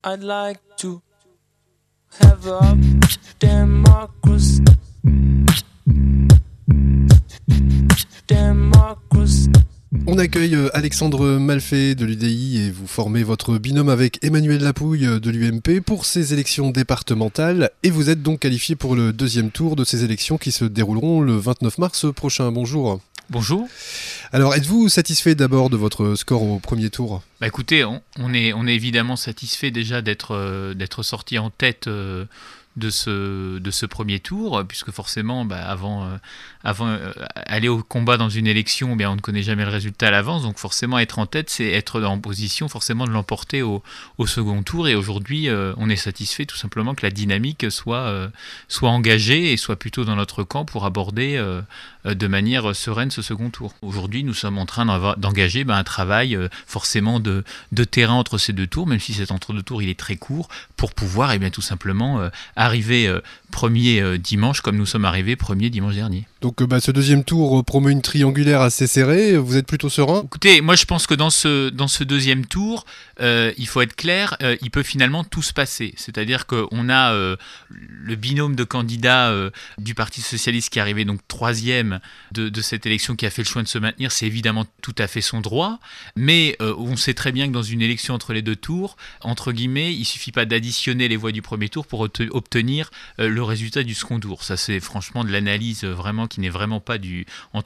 I'd like to have a democracy. On accueille Alexandre Malfait de l'UDI et vous formez votre binôme avec Emmanuel Lapouille de l'UMP pour ces élections départementales et vous êtes donc qualifié pour le deuxième tour de ces élections qui se dérouleront le 29 mars prochain. Bonjour. Bonjour. Alors, êtes-vous satisfait d'abord de votre score au premier tour ? Écoutez, on est évidemment satisfait déjà d'être sorti en tête de ce premier tour, puisque forcément, avant aller au combat dans une élection, on ne connaît jamais le résultat à l'avance, donc forcément être en tête, c'est être en position forcément de l'emporter au second tour, et aujourd'hui, on est satisfait tout simplement que la dynamique soit engagée et soit plutôt dans notre camp pour aborder de manière sereine ce second tour. Aujourd'hui, nous sommes en train d'engager un travail forcément de terrain entre ces deux tours, même si cet entre-deux tours il est très court, pour pouvoir tout simplement arriver premier dimanche comme nous sommes arrivés premier dimanche dernier. Donc ce deuxième tour promet une triangulaire assez serrée, vous êtes plutôt serein ? Écoutez, moi je pense que dans ce deuxième tour, il faut être clair, il peut finalement tout se passer. C'est-à-dire qu'on a le binôme de candidats du Parti Socialiste qui est arrivé donc troisième de cette élection, qui a fait le choix de se maintenir, c'est évidemment tout à fait son droit, mais on sait très bien que dans une élection entre les deux tours, entre guillemets, il ne suffit pas d'additionner les voix du premier tour pour obtenir le résultat du second tour. Ça c'est franchement de l'analyse vraiment qui n'est vraiment pas du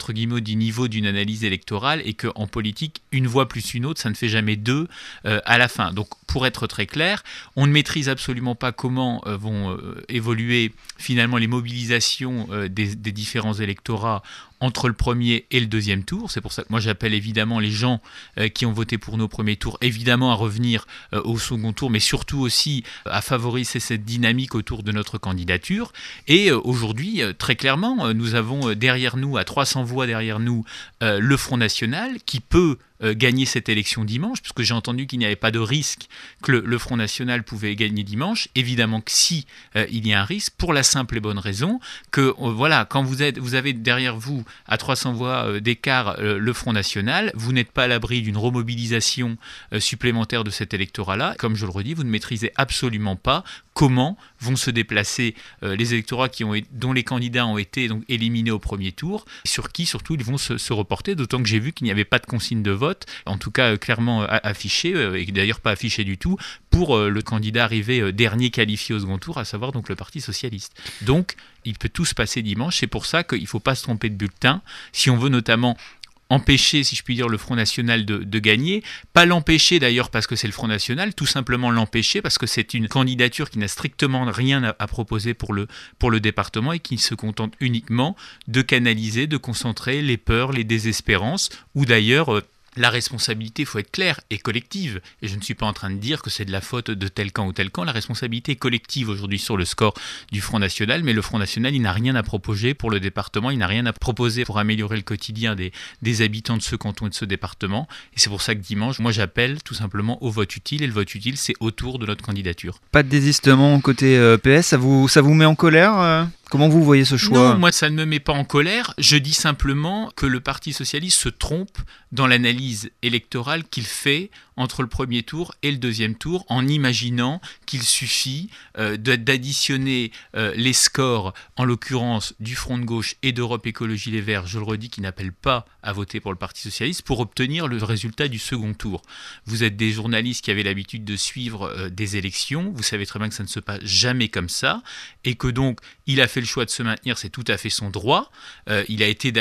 niveau d'une analyse électorale, et qu'en politique, une voix plus une autre, ça ne fait jamais deux à la fin. Donc pour être très clair, on ne maîtrise absolument pas comment vont évoluer finalement les mobilisations des différents électorats entre le premier et le deuxième tour. C'est pour ça que moi j'appelle évidemment les gens qui ont voté pour nos premiers tours, évidemment à revenir au second tour, mais surtout aussi à favoriser cette dynamique autour de notre candidature. Et aujourd'hui, très clairement, nous avons derrière nous, à 300 voix derrière nous, le Front National qui peut gagner cette élection dimanche, puisque j'ai entendu qu'il n'y avait pas de risque que le Front National pouvait gagner dimanche. Évidemment que si, il y a un risque, pour la simple et bonne raison que quand vous avez derrière vous à 300 voix d'écart le Front National, vous n'êtes pas à l'abri d'une remobilisation supplémentaire de cet électorat-là. Comme je le redis, vous ne maîtrisez absolument pas comment vont se déplacer les électorats dont les candidats ont été donc éliminés au premier tour, sur qui surtout ils vont se reporter, d'autant que j'ai vu qu'il n'y avait pas de consigne de vote, en tout cas clairement affichée, et d'ailleurs pas affichée du tout, pour le candidat arrivé dernier qualifié au second tour, à savoir donc le Parti Socialiste. Donc il peut tout se passer dimanche, c'est pour ça qu'il ne faut pas se tromper de bulletin, si on veut notamment empêcher, si je puis dire, le Front National de gagner. Pas l'empêcher d'ailleurs parce que c'est le Front National, tout simplement l'empêcher parce que c'est une candidature qui n'a strictement rien à proposer pour le département et qui se contente uniquement de canaliser, de concentrer les peurs, les désespérances, ou d'ailleurs la responsabilité, il faut être clair, est collective. Et je ne suis pas en train de dire que c'est de la faute de tel camp ou tel camp. La responsabilité est collective aujourd'hui sur le score du Front National. Mais le Front National, il n'a rien à proposer pour le département. Il n'a rien à proposer pour améliorer le quotidien des habitants de ce canton et de ce département. Et c'est pour ça que dimanche, moi j'appelle tout simplement au vote utile. Et le vote utile, c'est autour de notre candidature. Pas de désistement côté PS, ça vous met en colère Comment vous voyez ce choix ? Non, moi ça ne me met pas en colère. Je dis simplement que le Parti Socialiste se trompe dans l'analyse électorale qu'il fait entre le premier tour et le deuxième tour, en imaginant qu'il suffit d'additionner les scores, en l'occurrence du Front de gauche et d'Europe Écologie Les Verts, je le redis, qui n'appellent pas à voter pour le Parti Socialiste, pour obtenir le résultat du second tour. Vous êtes des journalistes qui avez l'habitude de suivre des élections, vous savez très bien que ça ne se passe jamais comme ça, et que donc il a fait le choix de se maintenir, c'est tout à fait son droit. Il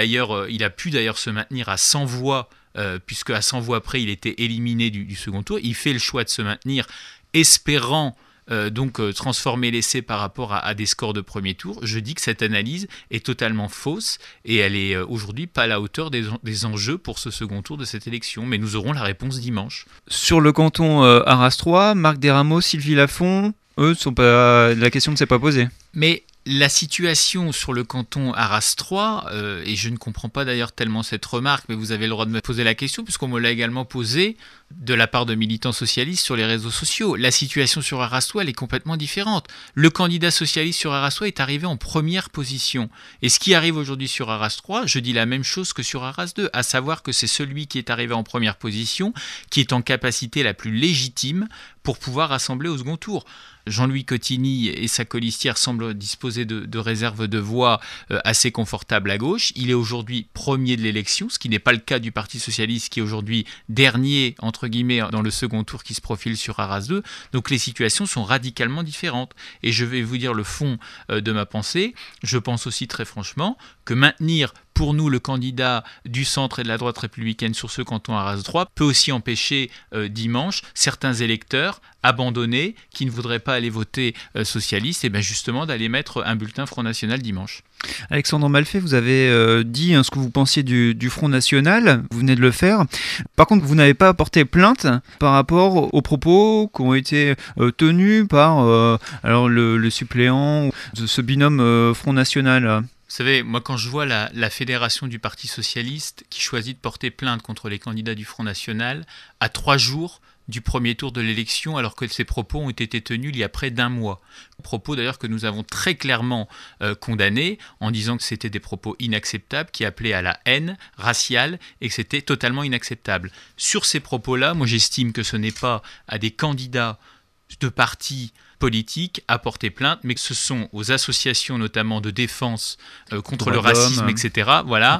a pu d'ailleurs se maintenir à 100 voix, puisque à 100 voix près, il était éliminé du second tour. Il fait le choix de se maintenir, espérant transformer l'essai par rapport à des scores de premier tour. Je dis que cette analyse est totalement fausse et elle est aujourd'hui pas à la hauteur des enjeux pour ce second tour de cette élection. Mais nous aurons la réponse dimanche. Sur le canton Arras 3, Marc Desrameaux, Sylvie Lafont, la question ne s'est pas posée. Mais la situation sur le canton Arras 3, et je ne comprends pas d'ailleurs tellement cette remarque, mais vous avez le droit de me poser la question, puisqu'on me l'a également posée de la part de militants socialistes sur les réseaux sociaux. La situation sur Arras-3, elle est complètement différente. Le candidat socialiste sur Arras-3 est arrivé en première position. Et ce qui arrive aujourd'hui sur Arras-3, je dis la même chose que sur Arras-2, à savoir que c'est celui qui est arrivé en première position qui est en capacité la plus légitime pour pouvoir rassembler au second tour. Jean-Louis Cottigny et sa colistière semblent disposer de réserves de voix assez confortables à gauche. Il est aujourd'hui premier de l'élection, ce qui n'est pas le cas du Parti socialiste qui est aujourd'hui dernier, entre guillemets, dans le second tour qui se profile sur Arras 2. Donc les situations sont radicalement différentes. Et je vais vous dire le fond de ma pensée. Je pense aussi très franchement que maintenir pour nous, le candidat du centre et de la droite républicaine sur ce canton Arras 3 peut aussi empêcher dimanche certains électeurs abandonnés qui ne voudraient pas aller voter socialiste et bien justement d'aller mettre un bulletin Front National dimanche. Alexandre Malfait, vous avez dit ce que vous pensiez du Front National, vous venez de le faire. Par contre, vous n'avez pas porté plainte par rapport aux propos qui ont été tenus par alors le suppléant de ce binôme Front National. Vous savez, moi quand je vois la fédération du Parti Socialiste qui choisit de porter plainte contre les candidats du Front National à 3 jours du premier tour de l'élection alors que ces propos ont été tenus il y a près d'1 mois. Propos d'ailleurs que nous avons très clairement condamnés en disant que c'était des propos inacceptables qui appelaient à la haine raciale et que c'était totalement inacceptable. Sur ces propos-là, moi j'estime que ce n'est pas à des candidats de partis politiques à porter plainte, mais que ce sont aux associations notamment de défense contre le racisme, etc. Voilà,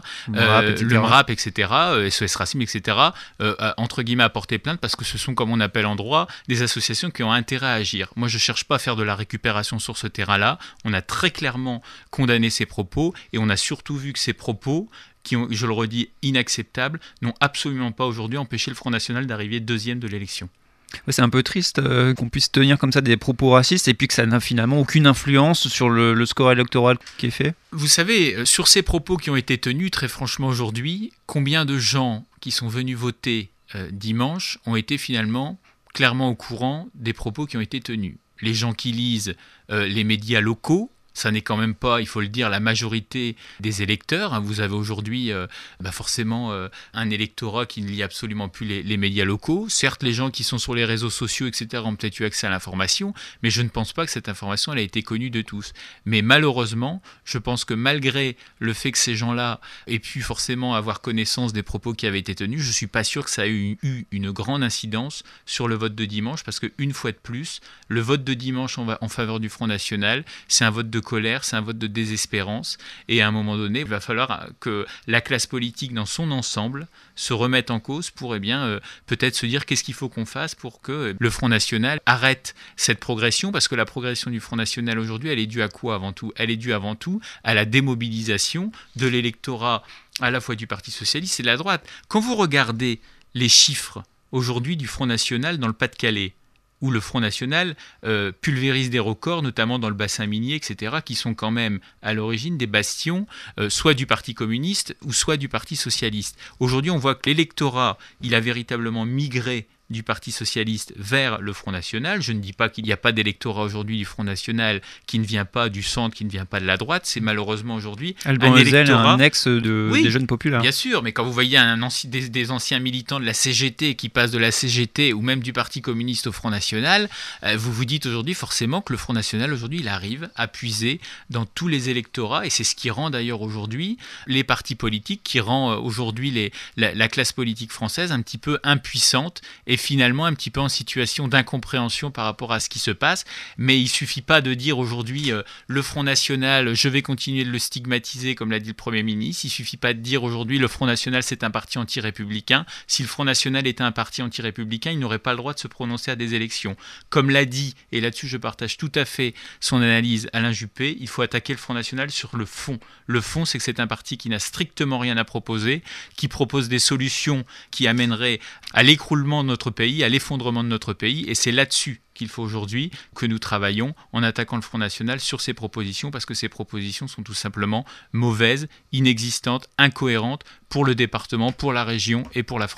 le MRAP, etc., SOS Racisme, etc., entre guillemets à porter plainte parce que ce sont, comme on appelle en droit, des associations qui ont intérêt à agir. Moi, je ne cherche pas à faire de la récupération sur ce terrain-là. On a très clairement condamné ces propos et on a surtout vu que ces propos qui ont, je le redis, inacceptables, n'ont absolument pas aujourd'hui empêché le Front National d'arriver deuxième de l'élection. Ouais, c'est un peu triste qu'on puisse tenir comme ça des propos racistes et puis que ça n'a finalement aucune influence sur le score électoral qui est fait. Vous savez, sur ces propos qui ont été tenus, très franchement aujourd'hui, combien de gens qui sont venus voter dimanche ont été finalement clairement au courant des propos qui ont été tenus? Les gens qui lisent les médias locaux, ça n'est quand même pas, il faut le dire, la majorité des électeurs. Vous avez aujourd'hui forcément un électorat qui ne lit absolument plus les médias locaux. Certes, les gens qui sont sur les réseaux sociaux, etc., ont peut-être eu accès à l'information, mais je ne pense pas que cette information elle a été connue de tous. Mais malheureusement, je pense que malgré le fait que ces gens-là aient pu forcément avoir connaissance des propos qui avaient été tenus, je ne suis pas sûr que ça ait eu une grande incidence sur le vote de dimanche, parce qu'une fois de plus, le vote de dimanche en faveur du Front National, c'est un vote de colère, c'est un vote de désespérance et à un moment donné, il va falloir que la classe politique dans son ensemble se remette en cause pour peut-être se dire qu'est-ce qu'il faut qu'on fasse pour que le Front National arrête cette progression, parce que la progression du Front National aujourd'hui, elle est due à quoi avant tout? Elle est due avant tout à la démobilisation de l'électorat à la fois du Parti Socialiste et de la droite. Quand vous regardez les chiffres aujourd'hui du Front National dans le Pas-de-Calais, où le Front National pulvérise des records, notamment dans le bassin minier, etc., qui sont quand même à l'origine des bastions, soit du Parti communiste ou soit du Parti socialiste. Aujourd'hui, on voit que l'électorat, il a véritablement migré du Parti socialiste vers le Front National. Je ne dis pas qu'il n'y a pas d'électorat aujourd'hui du Front National qui ne vient pas du centre, qui ne vient pas de la droite. C'est malheureusement aujourd'hui Alban un Ezel, électorat... un ex des jeunes populaires. Bien sûr, mais quand vous voyez des anciens militants de la CGT qui passent de la CGT ou même du Parti communiste au Front National, vous vous dites aujourd'hui forcément que le Front National aujourd'hui il arrive à puiser dans tous les électorats, et c'est ce qui rend d'ailleurs aujourd'hui les partis politiques, qui rend aujourd'hui la classe politique française un petit peu impuissante et finalement un petit peu en situation d'incompréhension par rapport à ce qui se passe. Mais il ne suffit pas de dire aujourd'hui le Front National, je vais continuer de le stigmatiser comme l'a dit le Premier ministre. Il ne suffit pas de dire aujourd'hui le Front National c'est un parti anti-républicain. Si le Front National était un parti anti-républicain, il n'aurait pas le droit de se prononcer à des élections. Comme l'a dit, et là-dessus je partage tout à fait son analyse, Alain Juppé, il faut attaquer le Front National sur le fond. Le fond, c'est que c'est un parti qui n'a strictement rien à proposer, qui propose des solutions qui amèneraient à l'écroulement de notre pays, à l'effondrement de notre pays, et c'est là-dessus qu'il faut aujourd'hui que nous travaillons en attaquant le Front National sur ces propositions, parce que ces propositions sont tout simplement mauvaises, inexistantes, incohérentes pour le département, pour la région et pour la France.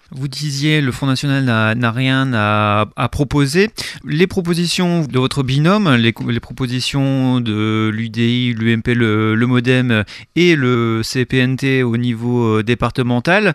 Vous disiez le Front National n'a rien à proposer. Les propositions de votre binôme, les propositions de l'UDI, l'UMP, le MODEM et le CPNT au niveau départemental,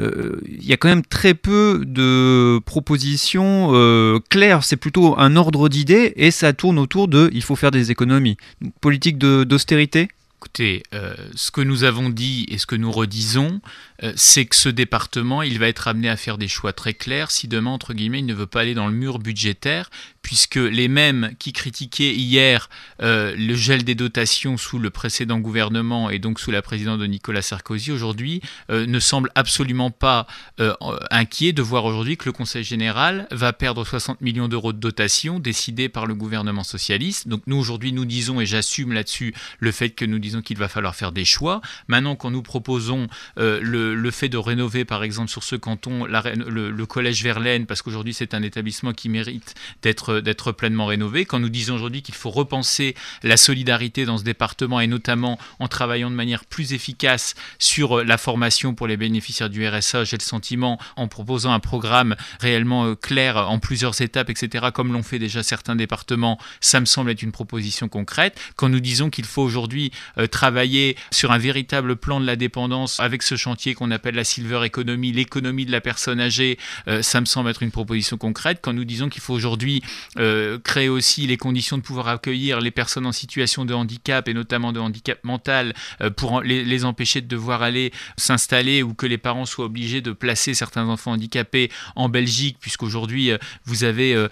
il y a quand même très peu de propositions claires. C'est plutôt un ordre d'idées et ça tourne autour de « il faut faire des économies ». Politique d'austérité ? Écoutez, ce que nous avons dit et ce que nous redisons, c'est que ce département, il va être amené à faire des choix très clairs si demain, entre guillemets, il ne veut pas aller dans le mur budgétaire, puisque les mêmes qui critiquaient hier le gel des dotations sous le précédent gouvernement et donc sous la présidence de Nicolas Sarkozy, aujourd'hui, ne semblent absolument pas inquiets de voir aujourd'hui que le Conseil général va perdre 60 millions d'euros de dotations décidées par le gouvernement socialiste. Donc nous, aujourd'hui, nous disons, et j'assume là-dessus le fait que nous disons qu'il va falloir faire des choix. Maintenant, quand nous proposons le fait de rénover, par exemple, sur ce canton, le collège Verlaine, parce qu'aujourd'hui, c'est un établissement qui mérite d'être pleinement rénové, quand nous disons aujourd'hui qu'il faut repenser la solidarité dans ce département, et notamment en travaillant de manière plus efficace sur la formation pour les bénéficiaires du RSA, j'ai le sentiment, en proposant un programme réellement clair en plusieurs étapes, etc., comme l'ont fait déjà certains départements, ça me semble être une proposition concrète. Quand nous disons qu'il faut aujourd'hui travailler sur un véritable plan de la dépendance avec ce chantier qu'on appelle la Silver Economy, l'économie de la personne âgée, ça me semble être une proposition concrète. Quand nous disons qu'il faut aujourd'hui créer aussi les conditions de pouvoir accueillir les personnes en situation de handicap et notamment de handicap mental pour les empêcher de devoir aller s'installer ou que les parents soient obligés de placer certains enfants handicapés en Belgique, puisqu'aujourd'hui vous avez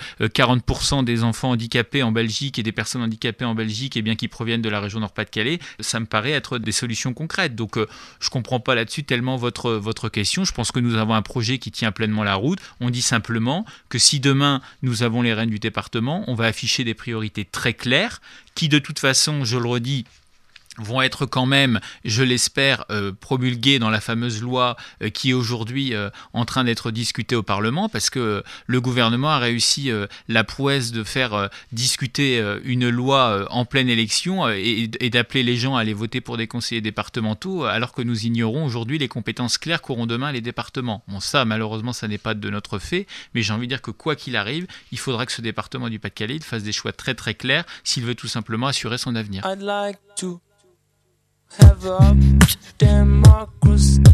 40% des enfants handicapés en Belgique et des personnes handicapées en Belgique et bien qui proviennent de la région Nord-Pas-de-Calais, ça me paraît être des solutions concrètes. Donc je ne comprends pas là-dessus tellement votre question. Je pense que nous avons un projet qui tient pleinement la route. On dit simplement que si demain nous avons les rênes du département, on va afficher des priorités très claires qui de toute façon, je le redis, vont être quand même, je l'espère, promulgués dans la fameuse loi qui est aujourd'hui en train d'être discutée au Parlement, parce que le gouvernement a réussi la prouesse de faire discuter une loi en pleine élection et d'appeler les gens à aller voter pour des conseillers départementaux, alors que nous ignorons aujourd'hui les compétences claires qu'auront demain les départements. Bon, ça, malheureusement, ça n'est pas de notre fait, mais j'ai envie de dire que quoi qu'il arrive, il faudra que ce département du Pas-de-Calais fasse des choix très très clairs s'il veut tout simplement assurer son avenir. I'd like to have a democracy.